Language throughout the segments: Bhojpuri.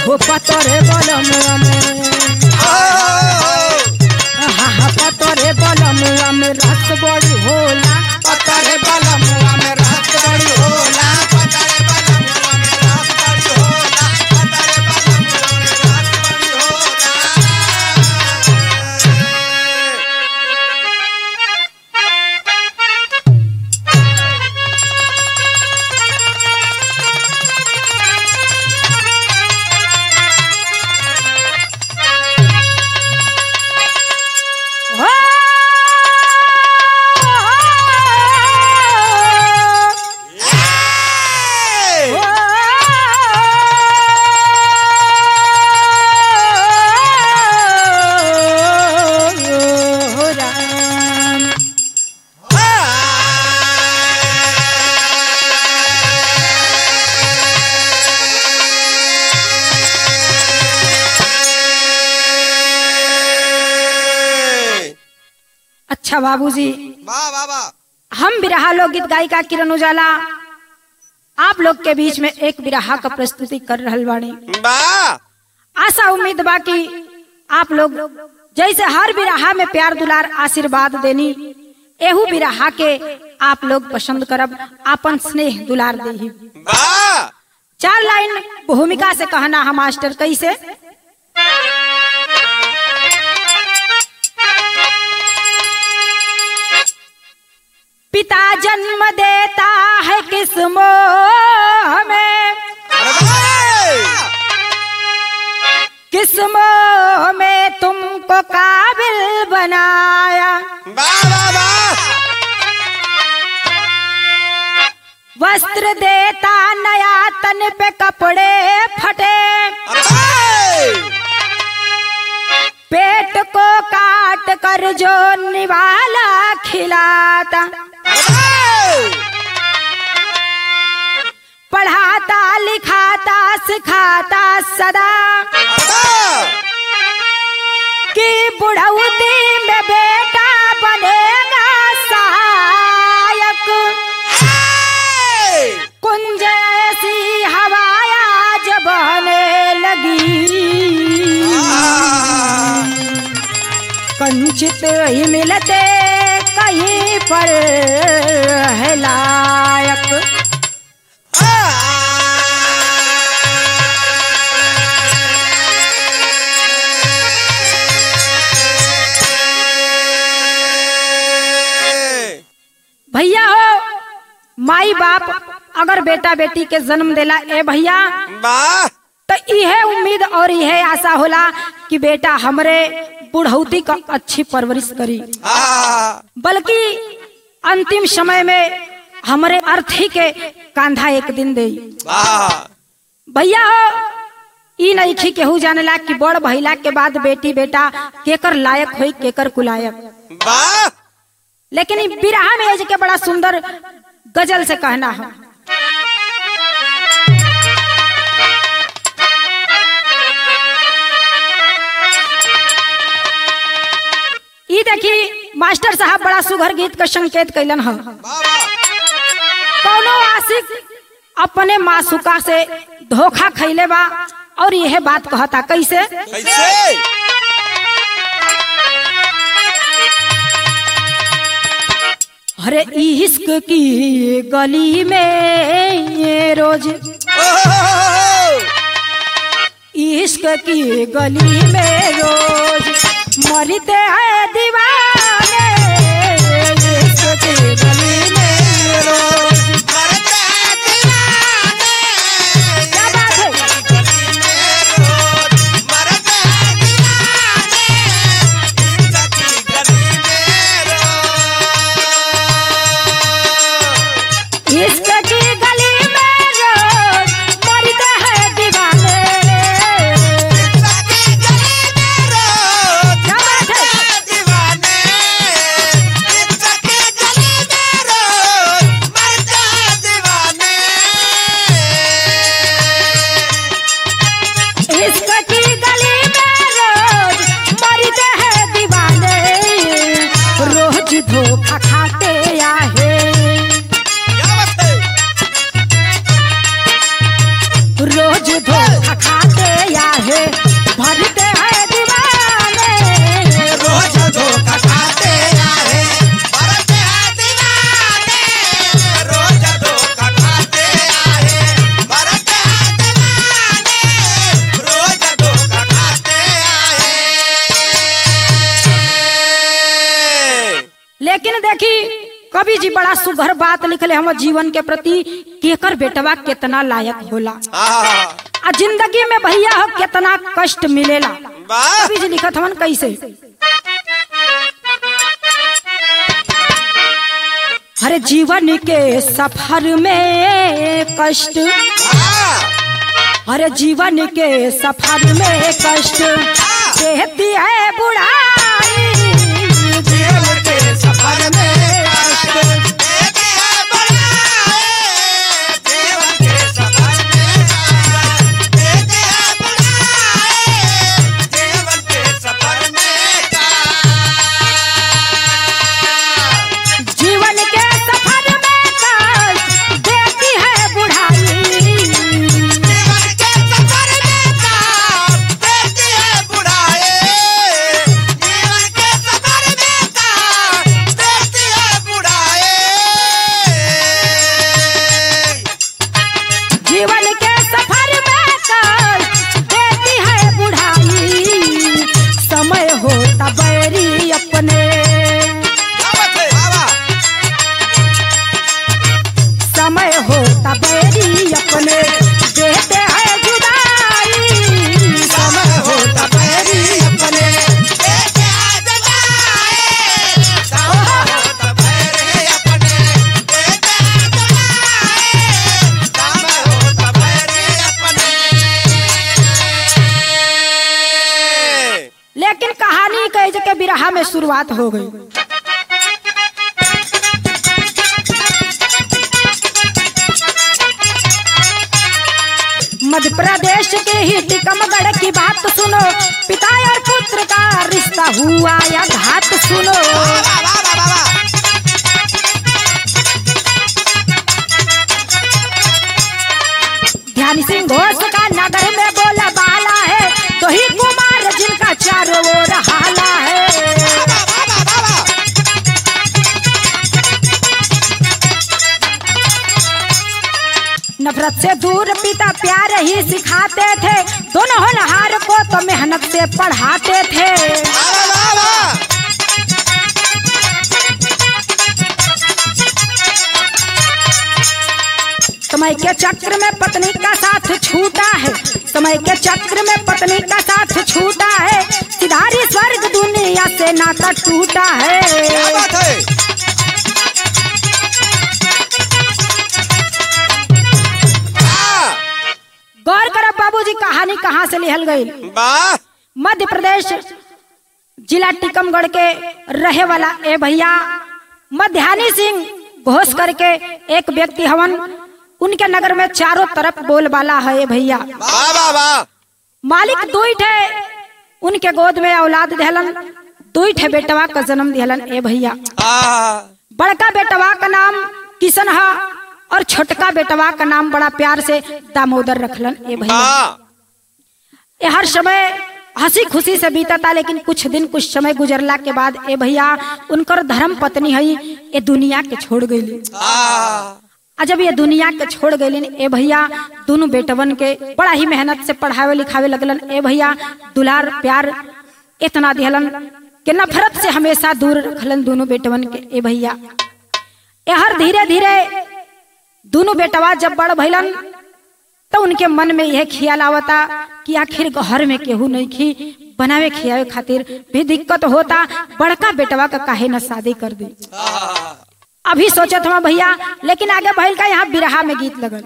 हो पतरे बलमुआ में पतरे बलमुआ में रस बड़ी होला पतरे बलमुआ में रस बड़ी होला पतरे बलमुआ में रस बड़ी होला पतरे बलमुआ में रस बड़ी होला। अच्छा बाबूजी, वाह वाह वाह। हम बिरहा लोकगीत गायिका किरण उजाला आप लोग के बीच में एक बिरहा का प्रस्तुति कर रहल बानी। वाह। आशा उम्मीद बा कि आप लोग जैसे हर बिरहा में प्यार दुलार आशीर्वाद देनी, एहू बिरहा के आप लोग पसंद करब, आपन स्नेह दुलार देही। वाह। 4 लाइन भूमिका से कहना है मास्टर कैसे। पिता जन्म देता है किस मोह में, किस मोह में तुमको काबिल बनाया। वस्त्र देता नया तन पे कपड़े फटे, पेट को काट कर जो निवाला खिलाता, पढ़ाता लिखाता सिखाता सदा, कि बुढ़ौती में बेटा बनेगा सहायक। कुंज ऐसी हवाया जब बहने लगी, कंचित ही मिलते कहीं पर है लायक। भैया हो, माई बाप अगर बेटा बेटी के जन्म देला ए भैया, तो यह उम्मीद और यह आशा होला कि बेटा हमरे बुढ़ौती का अच्छी परवरिश करी, बल्कि अंतिम समय में हमरे अर्थी के कांधा एक दिन दे। भैया हो, ई नहीं केहू जानेला कि बड़ भइला के बाद बेटी बेटा केकर लायक होई केकर कुलायक। लेकिन बिरहा में एज के बड़ा सुंदर गजल से कहना है। ई देखी मास्टर साहब बड़ा सुघर गीत का संकेत कैलन है। कौनो आशिक अपने मासूका से धोखा खैले बा और यह बात कहता कैसे। अरे इश्क की गली में ये रोज, इश्क की गली में रोज मरते हैं दीवाने, इश्क की गली में रोज मरते हैं दीवाने, क्या बात है। गली में रोज मरते हैं दीवाने, इश्क की गली में रोज, इश्क की गली में रोज मरते हैं दीवाने, इश्क की गली में रोज क्या बात है। दीवाने, इश्क की गली में रोज मरते हैं दीवाने, इश्क की गली में रोज मरते हैं दीवाने, रोज धोखा खाते आहे, क्या बात है। रोज धोखा खाते या कवि जी बड़ा सुघर बात लिखले हम जीवन के प्रति केकर बेटवा कितना लायक होला आ जिंदगी में भैया हो कितना कष्ट मिलेला। कवि जी लिखत हमन कैसे, हर जीवन के सफर में कष्ट, हर जीवन के सफर में कष्ट देती है बुढ़ाई, जीवन के सफर में कष्ट देती है बुढ़ाई, जीवन के सफर में कष्ट देती है बुढ़ाई, जीवन के सफर में कष्ट, जीवन के सफर में कष्ट देती है बुढ़ाई, जीवन के सफर में कष्ट देती है बुढ़ाई, जीवन के सफर में कष्ट देती है बुढ़ाई, जीवन के सफर में कष्ट देती है बुढ़ाई, समय होता बैरी अपने, समय होता बैरी अपने देते हैं जुदाई, समय होता बैरी अपने देते हैं जुदाई, समय होता बैरी अपने देते हैं जुदाई, समय होता बैरी अपने। लेकिन कहानी कह के बिरहा में शुरुआत हो गई। मध्य प्रदेश के ही टीकमगढ़ की बात सुनो, पिता और पुत्र का रिश्ता हुआ या घात सुनो। वाह वाह वाह वाह वाह। ध्यान सिंह घोष का नगर में बोला बाला है, तो ही कुमार जिनका चारों ओर हाला है। नफरत से दूर पिता प्यार ही सिखाते थे, दोनों होनहार को तो मेहनत से पढ़ाते थे। समय के चक्र में पत्नी का साथ छूटा है, समय के चक्र में पत्नी का साथ छूटा है, सिधारी स्वर्ग दुनिया से नाता टूटा है। क्या बात है? गौर करब बाबूजी, कहानी कहाँ से लिहल गई। मध्य प्रदेश जिला टीकमगढ़ के रहे वाला ए भैया मध्यानी सिंह घोष करके एक व्यक्ति हवन, उनके नगर में चारों तरफ बोलबाला है ए भैया। मालिक दुई ठे उनके गोद में औलाद दिहलन, दुई ठे बेटवा का जन्म दिहलन ए भैया। बड़का बेटवा का नाम किशन है और छोटका बेटवा का नाम बड़ा प्यार से दामोदर रखलन ए भैया। ये हर समय हंसी खुशी से बीता था, लेकिन कुछ दिन कुछ समय गुजरला के बाद ए भैया उनकर धर्म पत्नी है ये दुनिया के छोड़ गई। जब ये दुनिया के छोड़ गई ए भैया, दोनों बेटवन के बड़ा ही मेहनत से पढ़ावे लिखावे लगलन ए भैया। दुलार प्यार इतना दिहलन कि नफरत से हमेशा दूर रखलन दोनों बेटवन के ए भैया। हर धीरे धीरे दोनों बेटवा जब बड़ भइलन तो उनके मन में यह ख्याल आवता कि आखिर घर में केहू नहीं खी, बनावे खियावे खातिर भी दिक्कत होता, बड़का बेटवा का काहे न शादी कर दी। अभी सोचत हम भैया, लेकिन आगे भइल का यहाँ बिरहा में गीत लगल।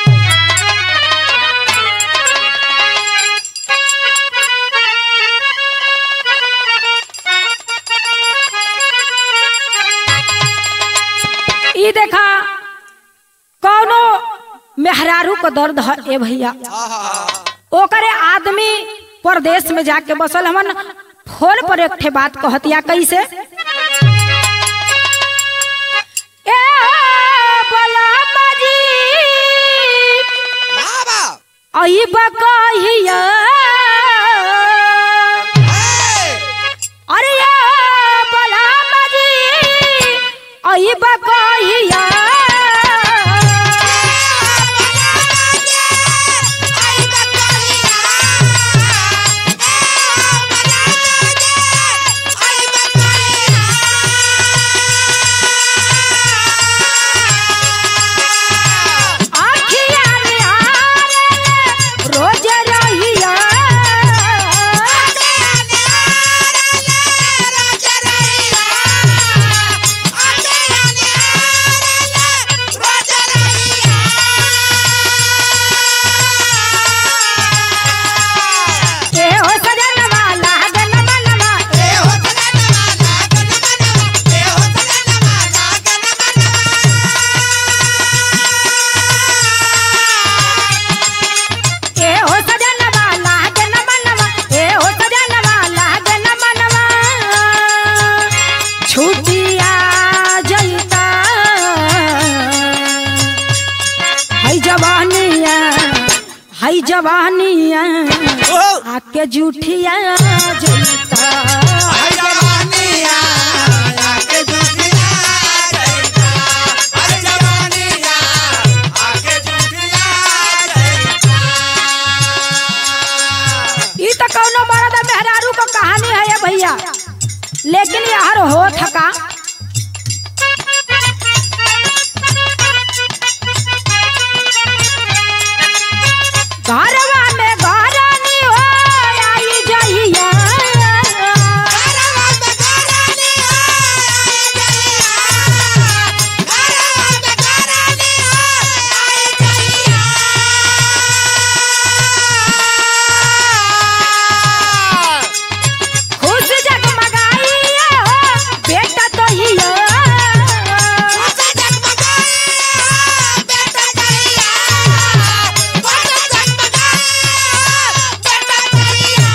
ई देखा कौनो मेहरारू को दर्द है ए भैया, ओकरे आदमी परदेश में जाके बसल हमन फोन पर एक ठे बात कहतिया कैसे, ए बोला बाजी आई बकहिया, अरे बोला बाजी आई बकहिया, हई जवानिया आके जूठिया जलता हई जवानिया आके जूठिया जलता हई जवानिया आके जूठिया जलता। ई तो कौनो मर्द मेहरारू का कहानी है ये भैया, लेकिन यार हो थका घरवा में घरानी हो आई जइया घरवा में घरानी हो आई जइया घरवा में घरानी हो आई जइया। खुश जगमगाई हो बेटा तो हिया खुश जगमगाई बेटा जइया खुश जगमगाई बेटा जइया।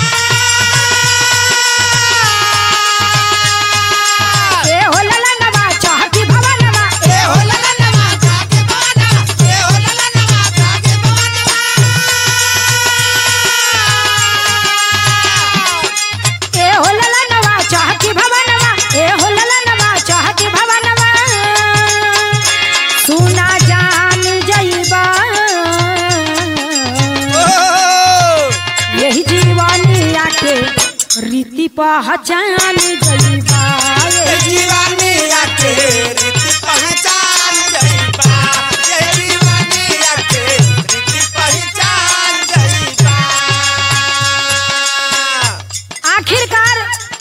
ए हो ललनवा चाहती भवनवा ए हो ललनवा जाके भवनवा ए हो ललनवा जाके भवनवा। ए हो ललनवा चाहती भवनवा ए हो ललनवा चाहती भवनवा सुना जान जइबा यही जीवनिया के रीति पहचान जइबा ये जीवनिया के रीति पहचान जइबा ये जीवनिया के रीति पहचान जइबा। आखिरकार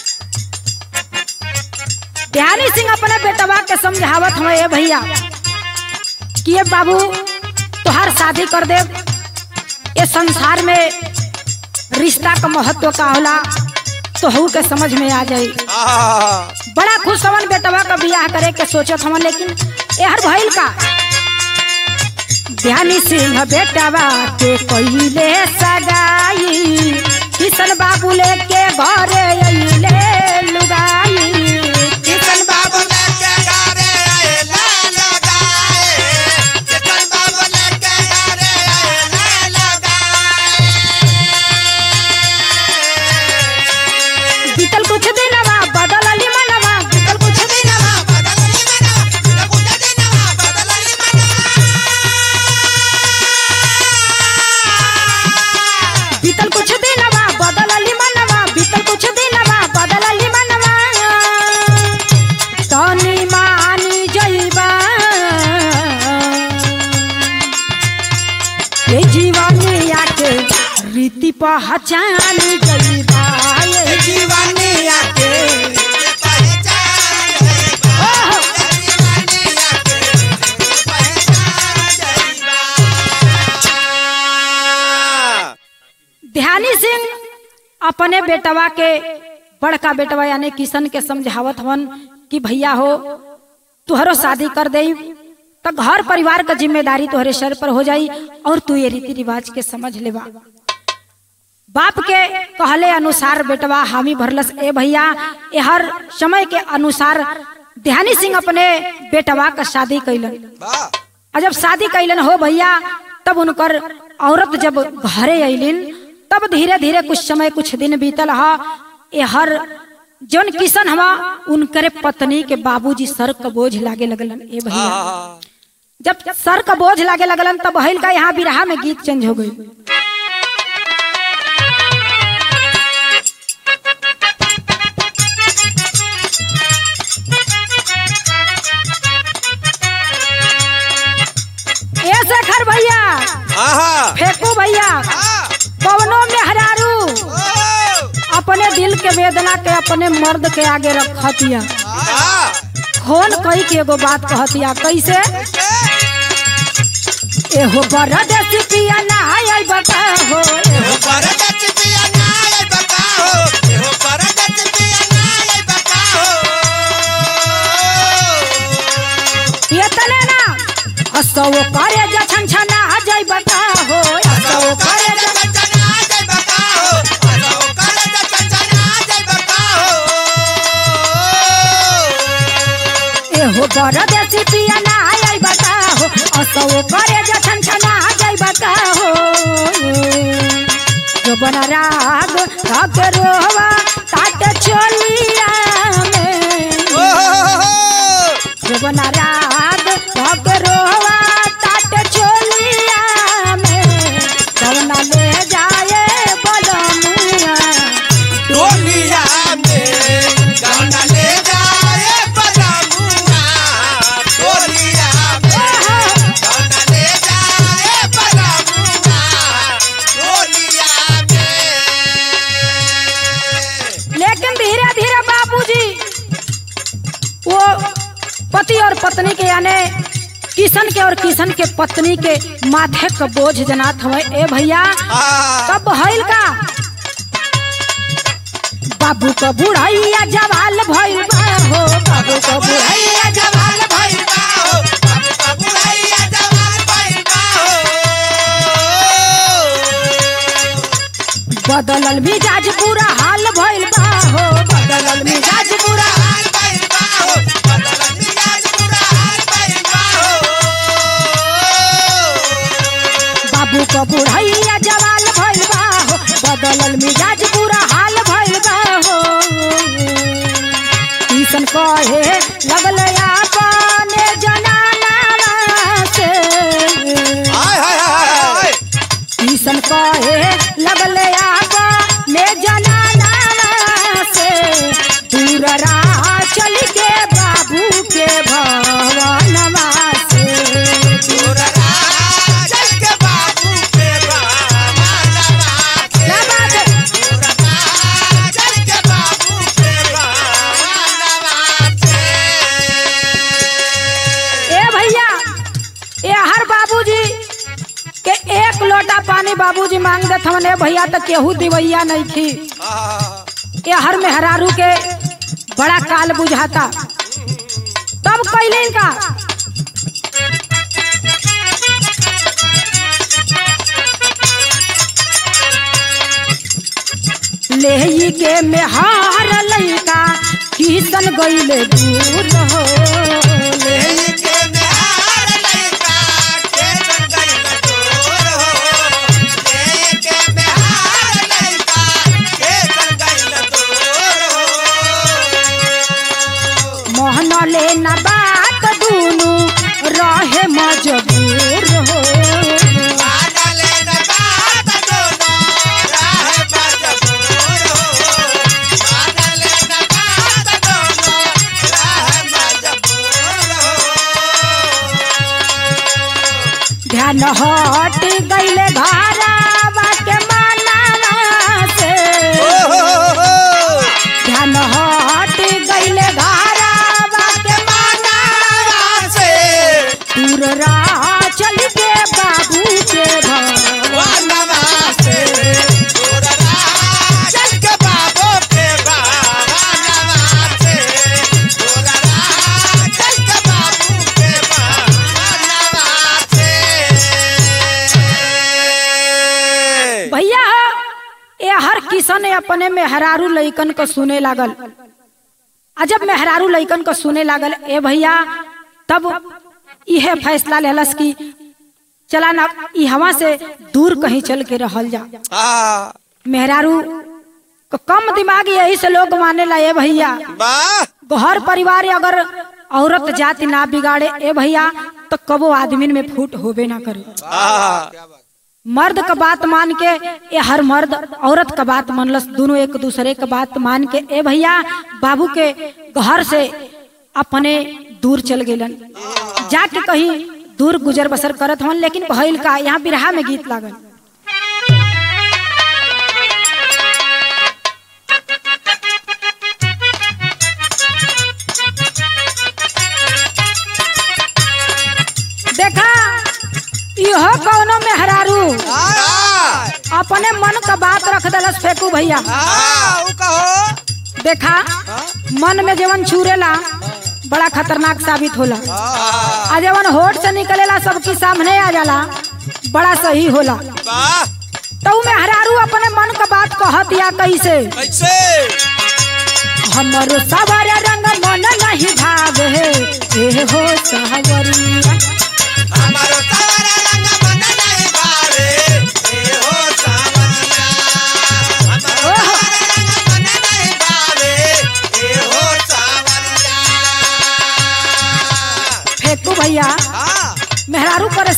ध्यानी सिंह अपने बेटवा के समझावत हमें ये भैया कि ये बाबू तोहार शादी कर दे, ये संसार में रिश्ता का महत्व का होला तो हु के समझ में आ जाई। बड़ा खुश हवन बेटवा का बियाह करे के सोचत हवन, लेकिन यार भइल का ध्यानी सिंह बेटवा के कइले सगाई किशन बाबू लेके घरे अइले लुगाई किशन बाबू लेके घरे आइले लगाए किशन बाबू लेके घरे आइले लगाए। बीतल कुछ दिनवा बदलली मनवा बीतल कुछ दिनवा बदलली मनवा बीतल कुछ दिनवा बदलली मनवा। बीतल कुछ दिनवा बदलली मनवा बीतल कुछ दिनवा बदलली मनवा तनी मानी जइबा ये जीवनिया के रीति पहचान जइबा ये जीवनिया के पहचान जइबा ओहो। ये जीवनिया के पहचान जइबा। ध्यानी सिंह अपने बेटवा के बड़का बेटवा यानी किशन के समझावत हवन कि भैया हो तुहरो शादी कर दे तो घर परिवार का जिम्मेदारी तुहरे सर पर हो जाई और तू ये रीति रिवाज के समझ लेबा। बाप के कहले अनुसार बेटवा हामी भरलस। ए भैया ए हर समय के अनुसार ध्यानी सिंह अपने बेटवा का शादी कैलन। और जब शादी कैलन हो भैया तब उनकर औरत जब घरे अइलिन तब धीरे धीरे कुछ समय कुछ दिन बीतल हा। ए हर जौन किशन हवा उनकरे पत्नी के बाबूजी सर का बोझ लागे लगलन। ए भैया जब सर का बोझ लागे लगलन तब हईल का यहाँ बिरहा में गीत चेंज हो गई। ए शेखर भैया फेंकू भैया कवनो मेहरारू अपने दिल के वेदना के अपने मर्द के आगे रखतिया खोल कही के एगो बात कहतिया कैसे एहो परदेसी पिया ना आई बताहो एहो परदेसी पिया ना आई बताहो एहो परदेसी पिया ना आई बताहो। ये तले ना असो करे जा छनछना आ जाई बताहो असो करे जा छनछना आ जाई बताहो असो करे जा छनछना आ जाई बताहो। एहो परदेसी पिया ना आई बताहो असो करे जा छनछना आ जाई बताहो। जोबन राग धक रोवा ताट चोलिया में जोबन राग धक रोवा ताट चोलिया में कौना ले जाए बलमुआ डोलिया में कौना ले जाए बलमुआ डोलिया में कौना ले जाए बलमुआ डोलिया में। लेकिन धीरे धीरे बाबूजी वो पति और पत्नी के यानी किशन के और किशन के पत्नी के माथे का बोझ जनात हवे। ए भैया कब भइल का बाबू का बुढ़ैया जवाल भइल बा हो बाबू का बुढ़ैया जवाल भइल बा हो बाबू का बुढ़ैया जवाल भइल बा हो बदलल मिजाज पूरा हाल भइल बा हो बदलल मिजाज पूरा हाल भइल बा हो बदलल मिजाज पूरा हाल भइल बा हो बाबू का बुढ़ैया जवाल भइल बा हो बदलल मिजाज पूरा हाल भइल बा हो किशन कहे लगल आपने जनाना से हाय हाय हाय किशन कहे लगल आपने जनाना से दूर राह चल के बाबू के भवनवा से दूर राह चल के बाबू के भवनवा से क्या बात है? दूर राह चल के बाबू के भवनवा से। ए भैया ए हर बाबूजी के एक लोटा पानी बाबूजी मांग देत हवन। ए भैया तो केहू दिवैया नहीं थी। ए हर मेहरारू के बड़ा काल बुझाता तब कैले का लेही के मेहार लइका किशन गइले दूर हो लेही के मेहार लइका के गइल दूर हो के मेहार लइका के गइल दूर हो मोहन ले न बात दूनु रहे मजबूर हो बादल न बात दोनों राह मजबूर हो बादल न बात दोनों राह मजबूर हो। ध्यान हट गइले घरवा के मानवा से ध्यान हट गइले घरवा के मानवा से दूर राह चल के बाबू के वनवा से दूर राह चल के बाबू के वनवा से दूर राह चल के बाबू के वनवा से। भैया ए हर किशन अपने मेहरारू लइकन को सुने लागल। अजब मेहरारू लइकन को सुने लागल ए भैया तब यह फैसला लेलस कि चला ना इहवा से दूर कहीं चल के रहल जा। मेहरारू को कम दिमाग यही से लोग माने ला। ए भैया घर परिवार अगर औरत जाति ना बिगाड़े ए भैया तो कबो आदमी में फूट होबे ना करे। मर्द का बात मान के ये हर मर्द औरत का बात मानलस दोनों एक दूसरे का बात मान के ए भैया बाबू के घर से अपने दूर चल गेलन। जाके कहीं दूर गुजर बसर करत हन। लेकिन भइल का यहाँ बिरहा में गीत लागल। देखा इहो कौनो मेहरारू अपने मन का बात रख दलस फेंकू भैया। देखा मन में जवन छुरेला बड़ा खतरनाक साबित होला। आ जवन होठ से निकलेला सबके सामने आ जाला बड़ा सही होला। तो मेहरारू अपने मन का बात कहत या कैसे हमरो सवर रंग मन नहीं भावे ए हो सहवरिया हमारो सवर रंग मन नहीं भावे ए हो सावरिया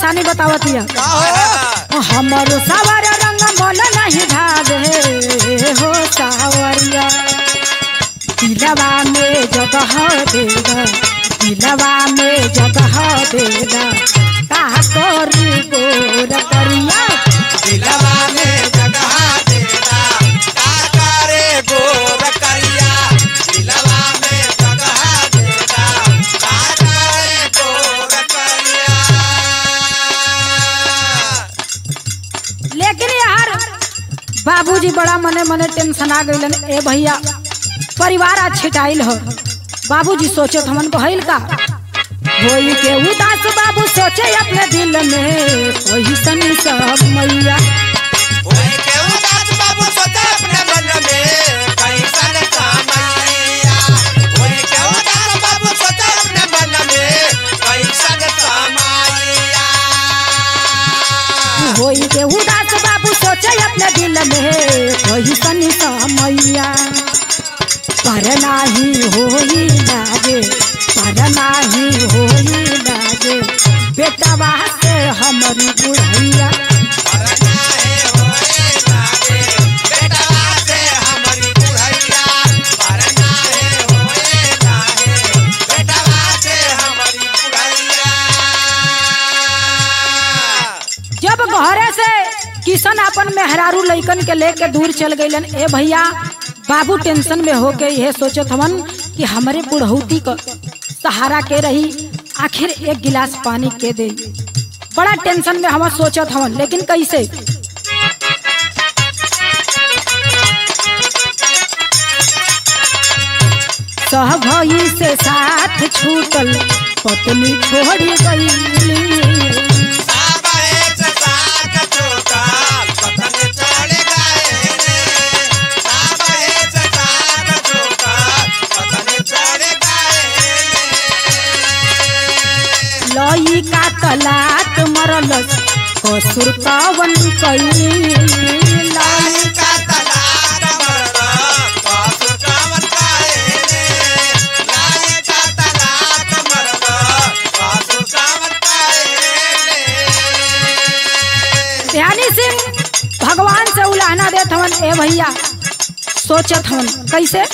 परेशानी बतावत हिया। का हो हमरो सावर रंग मन नहीं भावे हो सावरिया, दिलवा में जगह देगा, दिलवा में जगह देगा, का करी गोर करिया, दिलवा में जगह देगा, का करे गोर करिया, दिलवा में जगह देगा, का करे गोर करिया। लेकिन यार बाबूजी बड़ा मने मने टेंशन आ गइलन। ए भैया परिवार आज छिटाइल हो, बाबूजी सोचत हमन बहल का होई के उदास, बाबू सोचे अपने दिल में वही सनी सब मैया, ओए के उदास बाबू सोचे अपने मन में कैसन कमैया, ओए के उदास बाबू सोचे अपने मन में कैसन कमैया। होई के उदास बाबू सोचे अपने दिल में वही सनी सब मैया, पर नाही होई लागे, पर नाही होई लागे, बेटवा से हमारी बुढ़ैया, मरना है होए लागे, बेटवा से हमारी बुढ़ैया, मरना है होए लागे, बेटवा से हमारी बुढ़ैया। जब घरे से किशन अपन मेहरारू लइकन के लेके दूर चल गइलन। ए भैया बाबू टेंशन में होके यह सोचत हवन कि हमारे बुढ़ौती का सहारा के रही, आखिर एक गिलास पानी के दे। बड़ा टेंशन में हम सोचत हवन, लेकिन कैसे? सहभई से साथ छूटल, पत्नी छोड़ी गई, लई का तलाक मरलस, कसुर कवन कई, लाई का तलाक मरलस, कसुर कवन कई, लाई का तलाक मरलस, कसुर कवन कई। ध्यानी सिंह भगवान से उलाहना देत हवन। ए भैया सोचत हवन कैसे?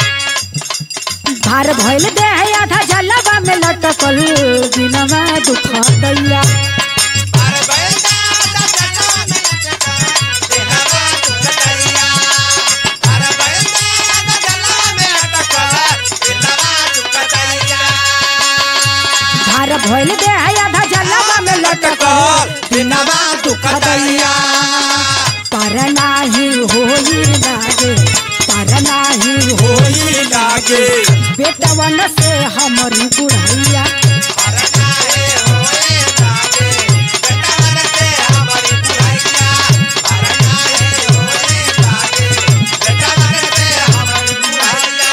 भार भइल दे है आधा जलवा में लटकल, बिनवा दुख दैया, अरे बैठा जलवा में लटकल, दिलवा दुख दैया, अरे बैठा जलवा में लटकल, दिलवा दुख दैया। भार भइल दे है आधा जलवा में लटकल, दिलवा दुख दैया। पर नाही होई लागे, पर नाही होई लागे, बेटवन से हमारी बुढ़ैया, मरना है होए लागे, बेटवन से हमारी बुढ़ैया, मरना है होए लागे, बेटवन से हमारी बुढ़ैया।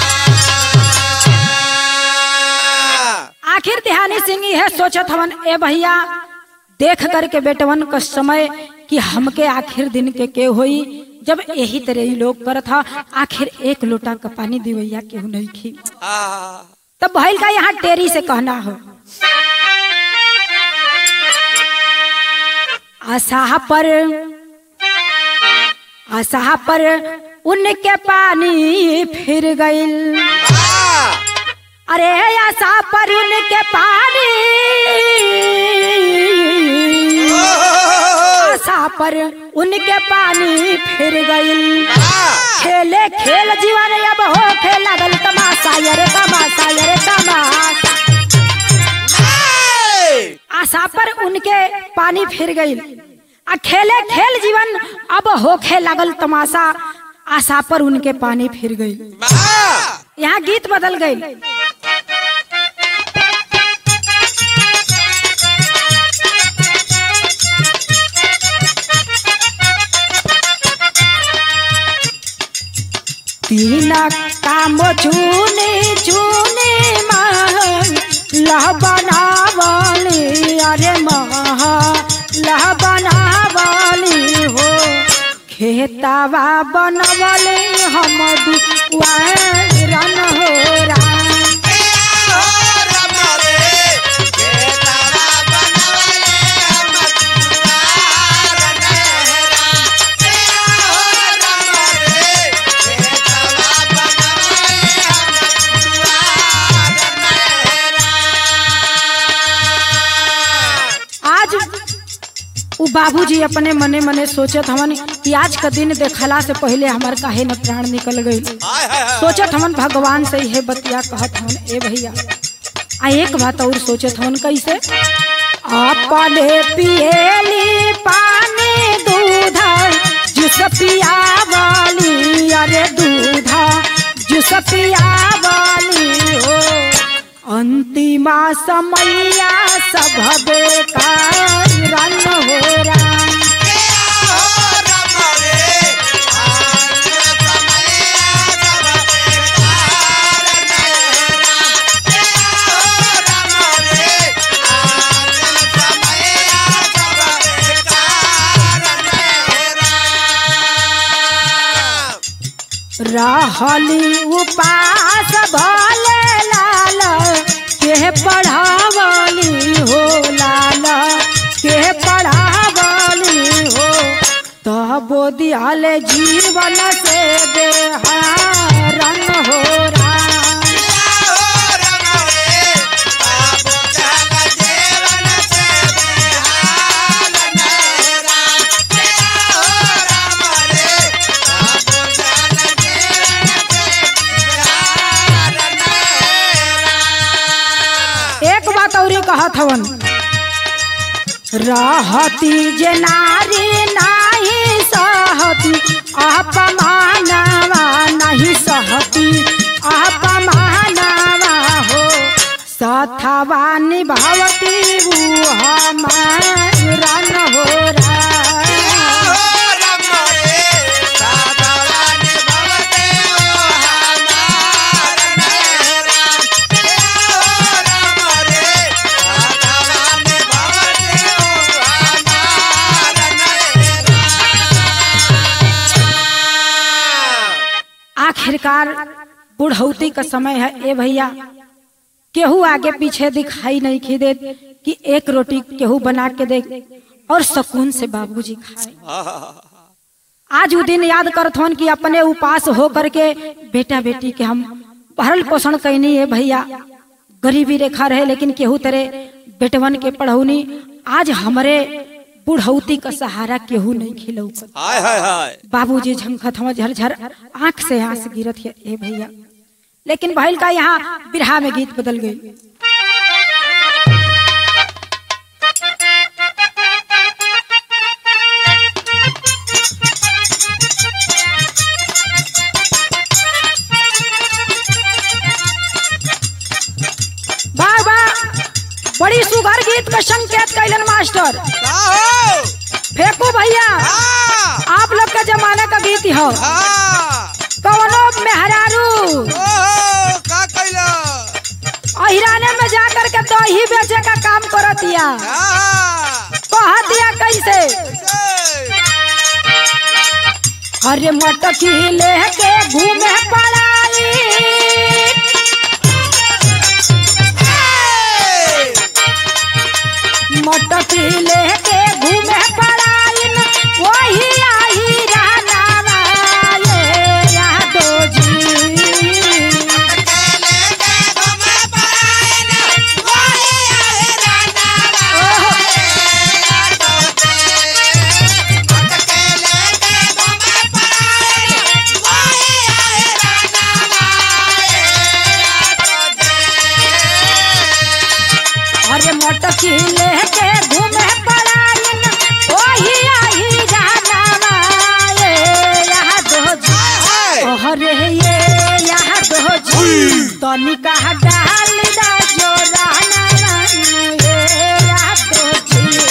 आखिर ध्यानी सिंह है सोचत हवन। ए भैया देख करके बेटवन का समय कि हमके आखिर दिन के होई, जब यही तरह ही लोग करत था, आखिर एक लोटा का पानी दिवैया केहू नहीं खी। तब भइल का यहाँ टेरी से कहना हो, आशा पर उनके पानी फिर गइल, अरे आशा पर उनके पानी, आशा पर उनके पानी फिर गइल, खेले खेल जीवन अब हो खेल लगल तमाशा, अरे तमाशा, अरे तमाशा, आशा पर उनके पानी फिर गइल, आ खेले खेल जीवन अब हो खेल लगल तमाशा, आशा पर उनके पानी फिर गइल। यहाँ गीत बदल गइल। तीन काम चूनी चूनी लह बनावली, अरे मह लह बनावली हो, खेतवा बनवली हम दुआरन हो राम, हो रम रे, खेतवा बनवली बाबूजी अपने मने मने सोचत हवन कि आज का दिन देखला से पहले हमार काहे न प्राण निकल गई। सोचत हवन भगवान से हे बतिया कहत हवन ए भैया। आ एक बात और सोचत हवन कैसे, अपने पिएली पानी दूधा जुस पियावाली, अरे दूधा जुस पियावाली हो, अंतिमा समैया सब बेकार रन हो रहा। रहली उपास भले लाल के पढ़ावली हो, लाल के पढ़ावली हो, तबो दियाल जीवन से बेहारन हो रहा। कहत हवन रहती जे नारी नाही सहती अपमानवा, नहीं सहती अपमानवा हो, सथवा निभावती वो हमारन हो रहा। आखिरकार बुढ़ौती का समय है ए भैया, केहू आगे पीछे दिखाई नहीं खिदे कि एक रोटी केहू बना के दे और सुकून से बाबूजी खाए। आज वो दिन याद करत हन कि अपने उपास हो करके बेटा बेटी के हम भरल पोषण कैनी है भैया, गरीबी रेखा रहे लेकिन केहू तेरे बेटवन के पढ़ौनी। आज हमरे बुढ़ौती का सहारा केहू नहीं खिलौ। बाबूजी झमखत हम झरझर आंख से आंस गिरत है ए भैया। लेकिन भइल का यहाँ बिरहा में गीत बदल गई। बाबा बड़ी सुघर गीत का संकेत कैलन मास्टर। फेंकू भैया, आप लोग का जमाने का गीत हो। कौनो मेहरारू अहिराने में जाकर के तो ही बेचे का काम करतिया, कहा दिया कैसे, अरे मटकी लेके घूमे पड़ाई, मटकी लेके घूमे पड़ाई, वही आई रहना ये यादो जी। अरे मटकी लेके घूमे पड़ाई, वही आई रहना ये यादो जी। अरे ये यादो जी, तनिका डाल दा जो रहना ये यादो जी।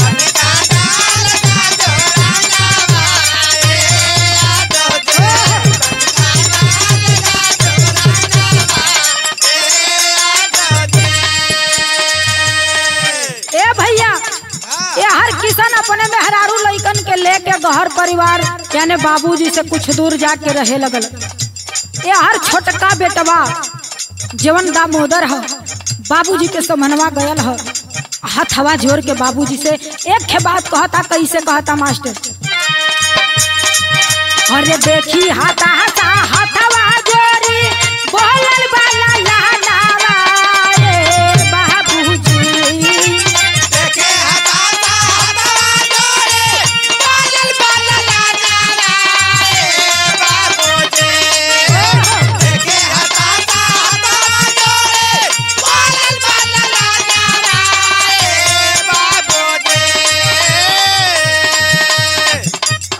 किसान अपने मेहरारू लइकन के लेके घर परिवार यानी बाबूजी से कुछ दूर जाके रहे लगल। ये हर छोटका बेटवा जवन दामोदर है बाबूजी के समनवा गयल है, हथवा जोड़ के बाबूजी से एक के बात कहता। कैसे कहता मास्टर, अरे देखी हाथा हाथा हथवा जोड़ी बोलल वाला लानावा रे बाबूजी। देखे हाथा हाथा हथवा जोड़ी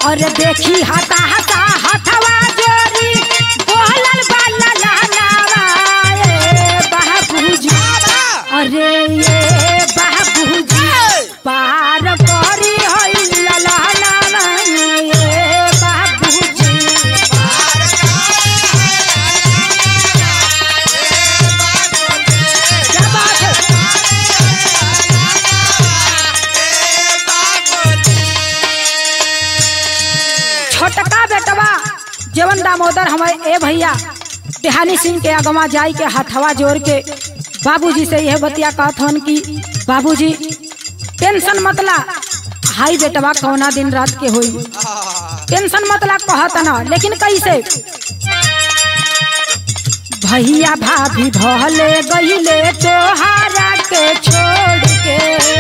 और देखी हता हता हथवा जोरी बोलल बाला लानावा ए बाबूजी अरे ये बाबूजी पार करी होई ललानावा ए बाबूजी क्या बात है छोटका बेटवा जवन दामोदर हमारे ए भैया बिहानी सिंह के अगवा जाई के हथवा जोड़ के बाबूजी से यह बतिया कहत हन कि बाबूजी टेंशन मतला हाई बेटवा कौना दिन रात के होई टेंशन मतला कहत ना लेकिन कैसे भैया भाभी भले गईले तोहारा के छोड़ के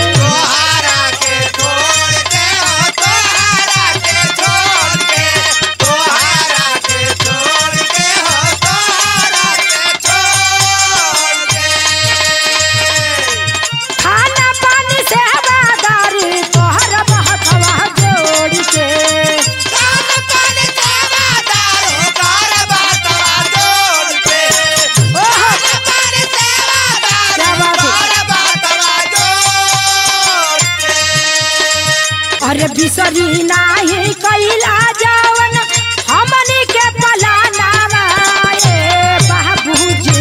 अरे बिसरी नाही कैला जवन हमनी के पलानावा ए बाबूजी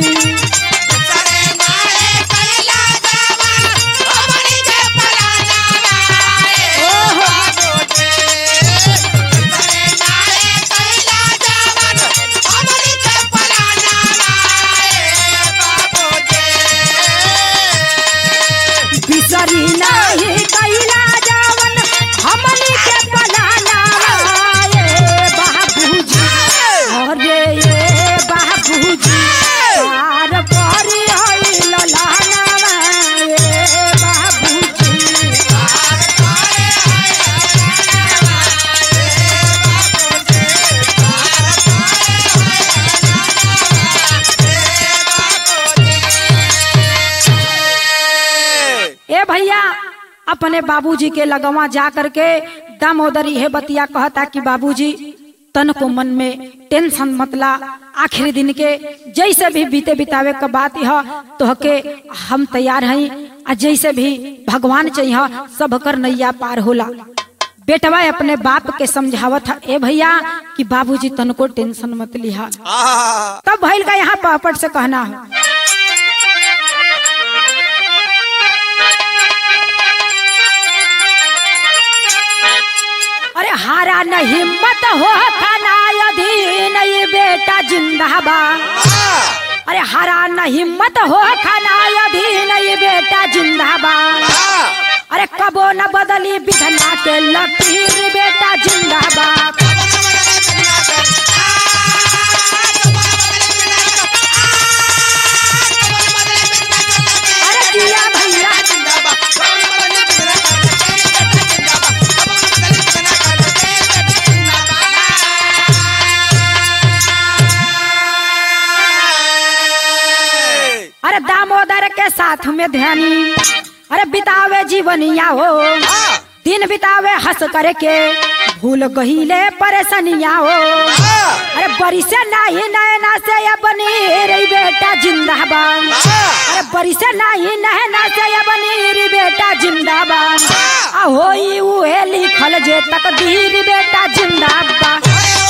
बिसरी नाही कैला हमनी के पलानावा ए बाबूजी अरे ये बाबूजी पार करी होई ललानावा ए बाबूजी ए भैया अपने बाबूजी के लगवा जा करके दामोदर यह बतिया कहता कि बाबूजी तन को मन में टेंशन मतला आखिरी दिन के जैसे भी बीते बितावे का बात यह तो के हम तैयार हैं और जैसे भी भगवान चाहिए सब कर नैया पार होला बेटवा अपने बाप के समझावत है ए भैया कि बाबूजी तन को टेंशन मत लिहा तब भइल का यहाँ पापड़ से कहना है अरे हारा न हिम्मत हो खाना अधीन ये बेटा जिंदाबाद अरे हारा न हिम्मत हो खाना अधीन ये बेटा जिंदाबाद अरे कबो न बदली बिधना के लकीर बेटा जिंदाबाद अरे जिया भैया अरे दामोदर के साथ में ध्यानी अरे बितावे जीवनिया हो दिन बितावे हंस करके भूल गहिले परेशानिया हो अरे बड़ी से नहीं नैना से या बनी रे बेटा जिंदाबाद अरे बड़ी से नहीं नैना से या बनी रे बेटा जिंदाबाद आ होई उहे लिखल जे तकदीर बेटा जिंदाबाद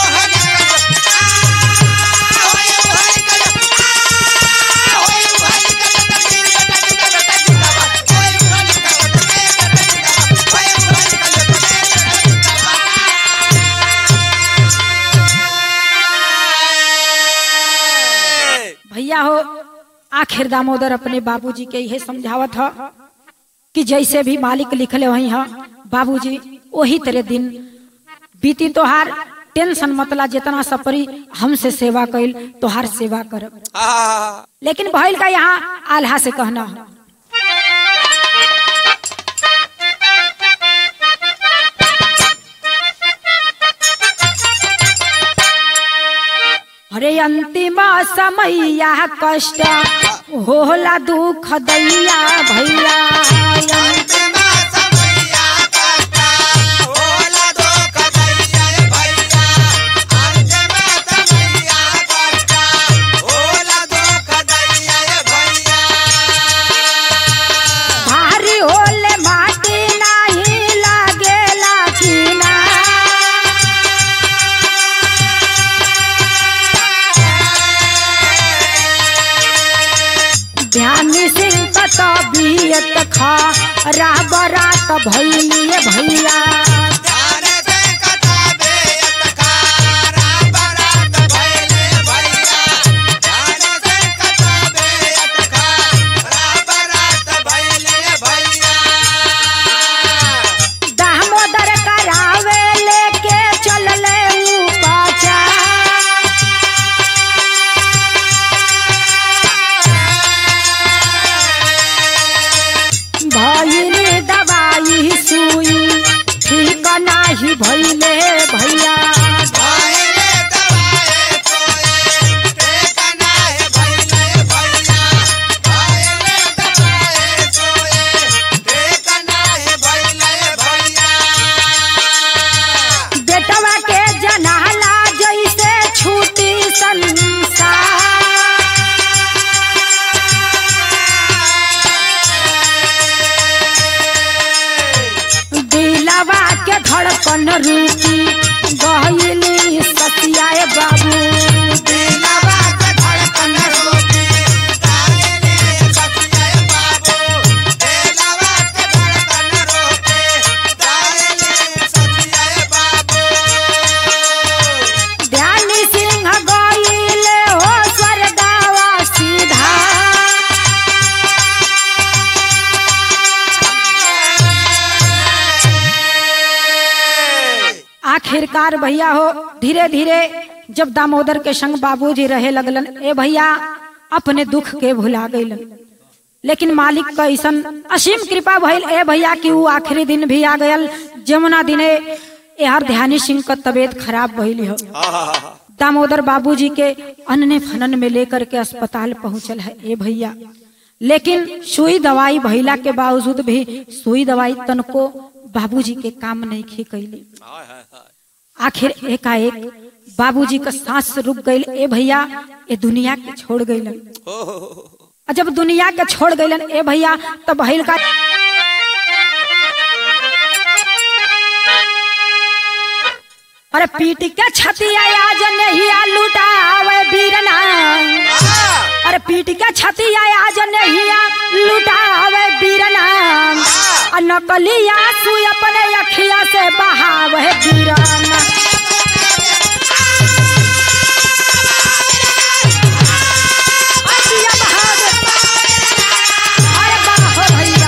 भैया हो आखिर दामोदर अपने बाबूजी के यह समझावत है कि जैसे भी मालिक लिखले वही है बाबूजी वही तरह दिन बीती तोहार टेंशन मतला जितना सपरी हमसे सेवा कैल तोहार सेवा कर लेकिन भइल का यहाँ आल्हा से कहना है अरे अंतिम समैया कष्ट होला दुख दैया भैया तबीयत खराब रात भइली भैया जाने से कता बेयत खराब रात भइले भैया जाने से कता बेयत खराब रात भइले भैया दामोदर करावे लेके चलले उपचार भइले दवाई सुई ठीक नाही भइले भैया भइले दवाई सोए ठीक नाहे भइले भैया भइले दवाई सोए ठीक नाहे भइले भैया बेटवा के जनाला जैसे छूटी संसार दिलवा के धड़कन रुकी गइली सतियाए बाबू दिलवा के धड़कन रोकी दायले सतिया बाबू दिलवा के धड़कन रोकी दायले सतिया बाबू ध्यानी सिंह गइले हो स्वर्गवा सीधा आखिरकार भैया हो धीरे धीरे जब दामोदर के संग बाबूजी रहे लगलन ए भैया अपने दुख के भुला गइलन लेकिन मालिक का ऐसन असीम कृपा भइल ए भैया कि वो आखिरी दिन भी आ गयल जमुना दिने यार ध्यानी सिंह का तबीयत खराब भइल हो दामोदर बाबूजी के अन्य फनन में लेकर के अस्पताल पहुंचल है ए भैया लेकिन सुई दवाई भइला के बावजूद भी सुई दवाई तनको बाबूजी के काम नहीं खे कैली आखिर एकाएक बाबूजी का सांस रुक गई ए भैया ये दुनिया के छोड़ गइलन जब दुनिया के छोड़ गइलन ए भैया तब भइल का अरे पीट के छतिया आज नहीं लुटावे बीरना अरे पीट के छतिया आज नहीं लुटावे बीरना नकली आंसू अपने अखिया से बहावे बीरना अरे बाहो भैया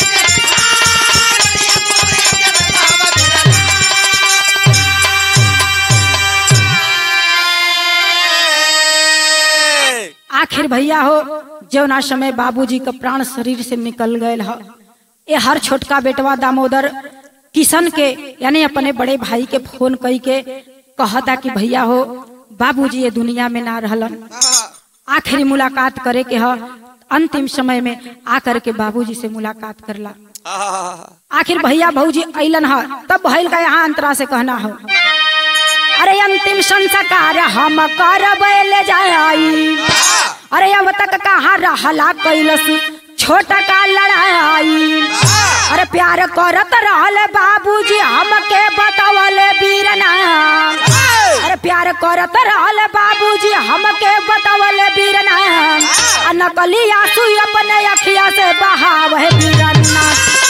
आखिर भैया हो जौना समय बाबूजी का प्राण शरीर से निकल गए ह ये हर छोटका बेटवा दामोदर किशन के यानी अपने बड़े भाई के फोन कई के कहता कि भैया हो बाबूजी ये दुनिया में ना रहलन आखिरी मुलाकात करे के ह अंतिम समय में आकर के बाबूजी से मुलाकात करला आखिर भैया भौजी अइलन ह तब भइल का यहाँ अंतरा से कहना हो अरे अंतिम संस्कार हम करबे ले जाई अरे अब तक कहाँ रहला कैलस छोटा का लड़ाई अरे प्यार करत रहले बाबूजी हमके बतावले बीरना अरे प्यार करत रहले बाबूजी हमके बतावले बीरना नकली आंसू अपने अखिया से बहावे बीरना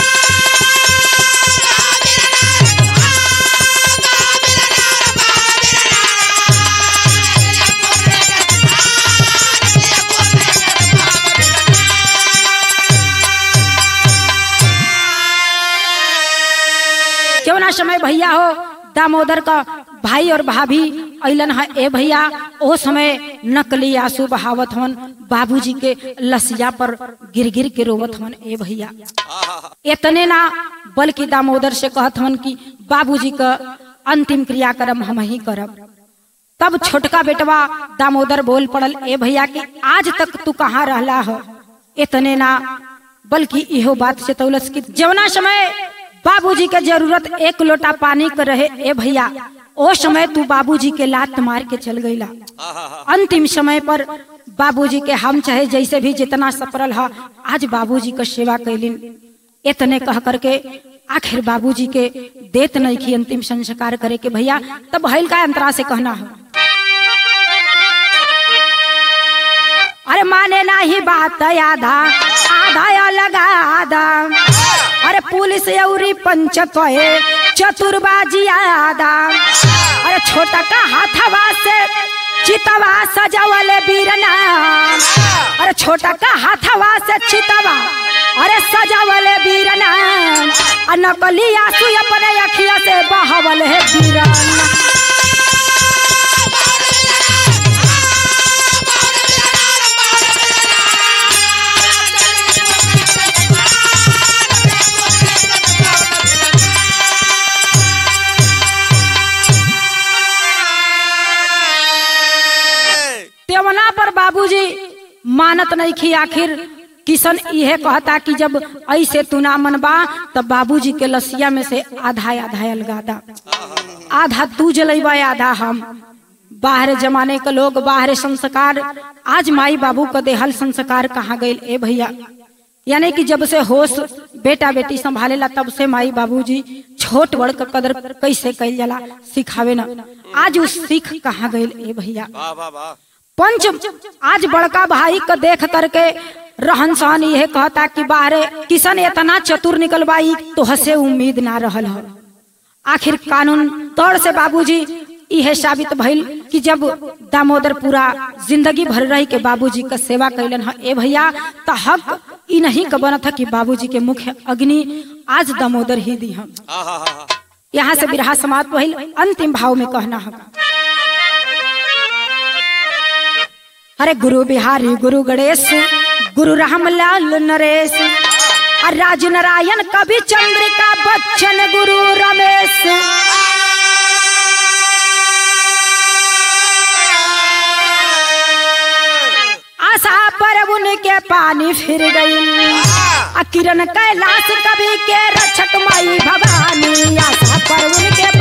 क्यों ना समय भैया हो दामोदर का भाई और भाभी अइलन है ए भैया ओ समय नकली आंसू बहावत हन बाबूजी के लसिया पर गिर गिर के रोवत हन ए भैया इतने ना बल्कि दामोदर से कहत हन कि बाबूजी का अंतिम क्रियाक्रम हम ही करब तब छोटका बेटवा दामोदर बोल पड़ल ए भैया कि आज तक तू कहाँ रहला हो इतने ना बल्कि इहो बात से तौलस कि जवना समय बाबूजी के जरूरत एक लोटा पानी के रहे ए भैया ओ समय तू बाबूजी के लात मार के चल गईला अंतिम समय पर बाबूजी के हम चाहे जैसे भी जितना सपरल है आज बाबूजी का सेवा कैलिन इतने कह करके आखिर बाबूजी के देत नहीं की अंतिम संस्कार करे के भैया तब भइल का अंतरा से कहना हो अरे माने नहीं बात आधा आधा लगा आधा। अरे पुलिस औरी पंच कहे चतुरबाजी आधा। अरे छोटा का हाथवा से चितवा सजावले बीरना। अरे छोटा का हाथवा से चितवा अरे सजावले बीरना। नकली आंसू अपने अखिया से बहावल है बीरना। तेवना पर बाबूजी मानत नहीं खी। आखिर किशन यह कहता कि जब ऐसे तू ना मनबा तब बाबूजी के लसिया में से आधा आधा अलगादा। आधा तू जलेबा आधा हम। बाहर जमाने के लोग बाहर संस्कार आज माई बाबू को देहल संस्कार कहाँ गए ए भैया। यानी कि जब से होश बेटा बेटी संभालेला तब से माई बाबूजी छोट बड़ का कदर कैसे कैल जाला सिखावे ना। आज उस सीख कहाँ गए ए भैया। पंच आज बड़का भाई को देख करके रहन सहन यह कहता कि बाहरे किशन इतना चतुर निकलवाई तो हसे उम्मीद ना रहल हो। आखिर कानून तौर से बाबूजी यह साबित भइल कि जब दामोदर पूरा जिंदगी भर रही के बाबूजी का सेवा कैलन है ए भैया तो हक ई नहीं का बनत है कि बाबूजी के मुख्य अग्नि आज दामोदर ही दी हम। यहाँ से बिरहा समाप्त भइल। अंतिम भाव में कहना है अरे गुरु बिहारी गुरु गणेश गुरु रामलाल नरेश राज नारायण कवि चंद्रिका बच्चन गुरु रमेश। आशा पर उनके पानी फिर गई। किरण कैलाश कवि के रक्षक माई भवानी। आशा पर उनके